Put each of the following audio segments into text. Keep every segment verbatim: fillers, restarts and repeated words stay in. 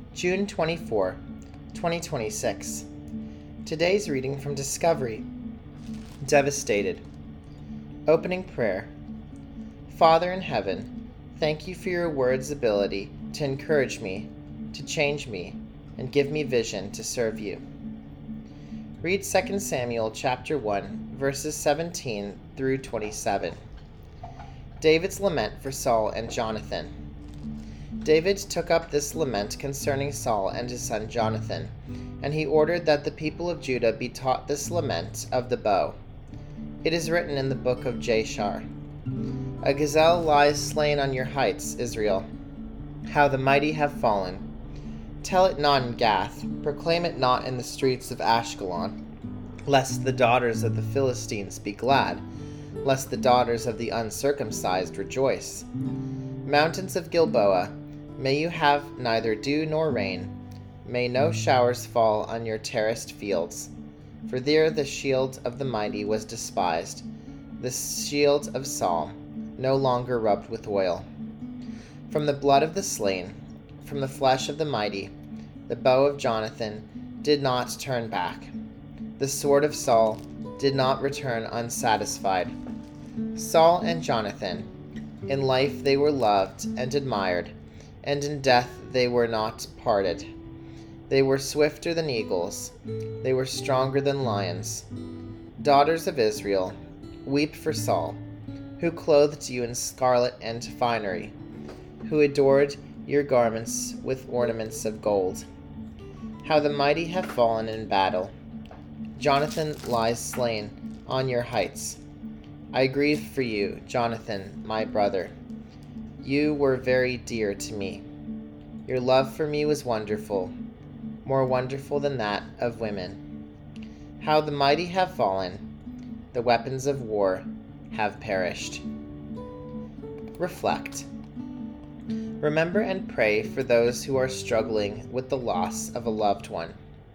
June twenty-fourth, twenty twenty-six. Today's reading from Discovery. Devastated. Opening prayer. Father in heaven, thank you for your word's ability to encourage me, to change me, and give me vision to serve you. Read Second Samuel chapter one, verses seventeen through twenty-seven. David's lament for Saul and Jonathan. David took up this lament concerning Saul and his son Jonathan, and he ordered that the people of Judah be taught this lament of the bow. It is written in the book of Jashar. A gazelle lies slain on your heights, Israel. How the mighty have fallen. Tell it not in Gath, proclaim it not in the streets of Ashkelon, lest the daughters of the Philistines be glad, lest the daughters of the uncircumcised rejoice. Mountains of Gilboa, may you have neither dew nor rain. May no showers fall on your terraced fields. For there the shield of the mighty was despised, the shield of Saul, no longer rubbed with oil. From the blood of the slain, from the flesh of the mighty, the bow of Jonathan did not turn back. The sword of Saul did not return unsatisfied. Saul and Jonathan, in life they were loved and admired, and in death they were not parted. They were swifter than eagles, they were stronger than lions. Daughters of Israel, weep for Saul, who clothed you in scarlet and finery, who adored your garments with ornaments of gold. How the mighty have fallen in battle. Jonathan lies slain on your heights. I grieve for you, Jonathan, my brother. You were very dear to me. Your love for me was wonderful, more wonderful than that of women. How the mighty have fallen, the weapons of war have perished. Reflect. Remember and pray for those who are struggling with the loss of a loved one.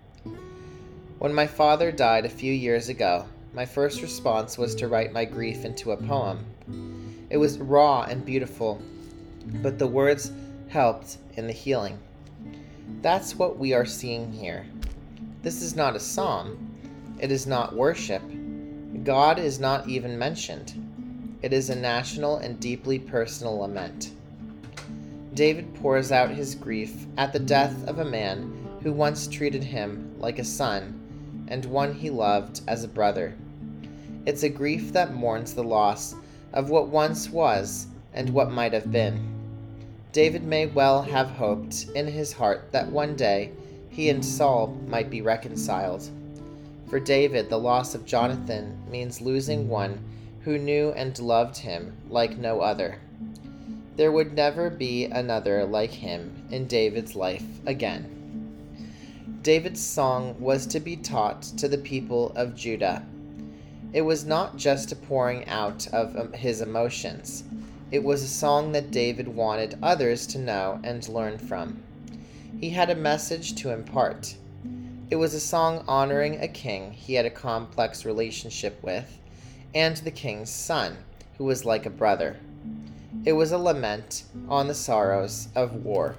When my father died a few years ago, my first response was to write my grief into a poem. It was raw and beautiful, but the words helped in the healing. That's what we are seeing here. This is not a psalm. It is not worship. God is not even mentioned. It is a national and deeply personal lament. David pours out his grief at the death of a man who once treated him like a son and one he loved as a brother. It's a grief that mourns the loss of what once was and what might have been. David may well have hoped in his heart that one day he and Saul might be reconciled. For David, the loss of Jonathan means losing one who knew and loved him like no other. There would never be another like him in David's life again. David's song was to be taught to the people of Judah. It was not just a pouring out of his emotions. It was a song that David wanted others to know and learn from. He had a message to impart. It was a song honoring a king he had a complex relationship with, and the king's son, who was like a brother. It was a lament on the sorrows of war.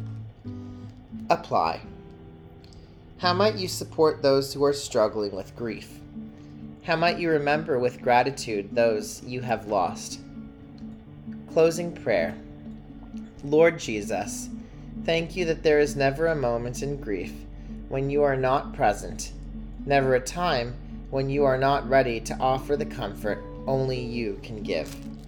Apply. How might you support those who are struggling with grief? How might you remember with gratitude those you have lost? Closing prayer. Lord Jesus, thank you that there is never a moment in grief when you are not present, never a time when you are not ready to offer the comfort only you can give.